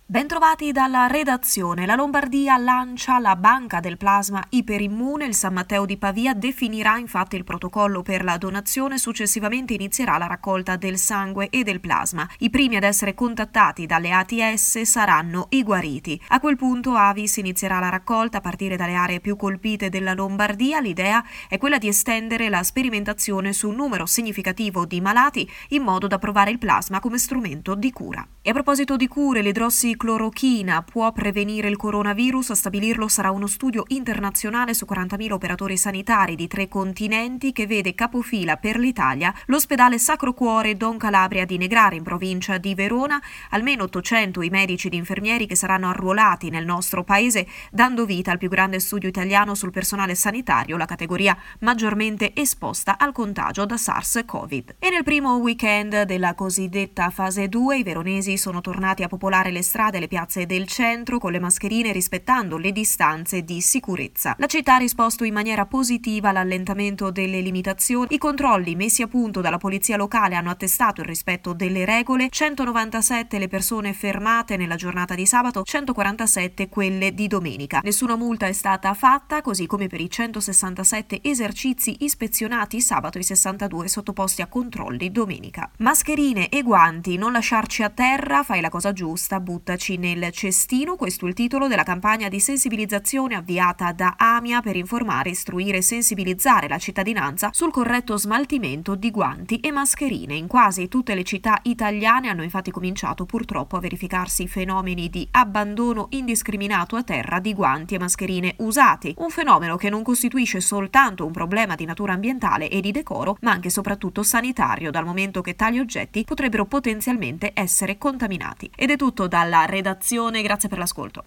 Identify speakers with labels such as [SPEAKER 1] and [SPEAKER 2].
[SPEAKER 1] Bentrovati dalla redazione. La Lombardia lancia la banca del plasma iperimmune. Il San Matteo di Pavia definirà infatti il protocollo per la donazione. Successivamente inizierà la raccolta del sangue e del plasma. I primi ad essere contattati dalle ATS saranno i guariti. A quel punto Avis inizierà la raccolta a partire dalle aree più colpite della Lombardia. L'idea è quella di estendere la sperimentazione su un numero significativo di malati in modo da provare il plasma come strumento di cura. E a proposito di cure, l'idrossiclorochina può prevenire il coronavirus. A stabilirlo sarà uno studio internazionale su 40.000 operatori sanitari di 3 continenti che vede capofila per l'Italia l'ospedale Sacro Cuore Don Calabria di Negrare in provincia di Verona. Almeno 800 i medici ed infermieri che saranno arruolati nel nostro paese, dando vita al più grande studio italiano sul personale sanitario, la categoria maggiormente esposta al contagio da SARS-CoV. E nel primo weekend della cosiddetta fase 2 i veronesi sono tornati a popolare le strade e le piazze del centro con le mascherine, rispettando le distanze di sicurezza. La città ha risposto in maniera positiva all'allentamento delle limitazioni. I controlli messi a punto dalla polizia locale hanno attestato il rispetto delle regole. 197 le persone fermate nella giornata di sabato, 147 quelle di domenica. Nessuna multa è stata fatta, così come per i 167 esercizi ispezionati sabato e i 62 sottoposti a controlli domenica. Mascherine e guanti, non lasciarci a terra, fai la cosa giusta, buttaci nel cestino. Questo è il titolo della campagna di sensibilizzazione avviata da AMIA per informare, istruire e sensibilizzare la cittadinanza sul corretto smaltimento di guanti e mascherine. In quasi tutte le città italiane hanno infatti cominciato purtroppo a verificarsi fenomeni di abbandono indiscriminato a terra di guanti e mascherine usati, un fenomeno che non costituisce soltanto un problema di natura ambientale e di decoro, ma anche e soprattutto sanitario, dal momento che tali oggetti potrebbero potenzialmente essere contaminati. Ed è tutto dalla redazione, grazie per l'ascolto.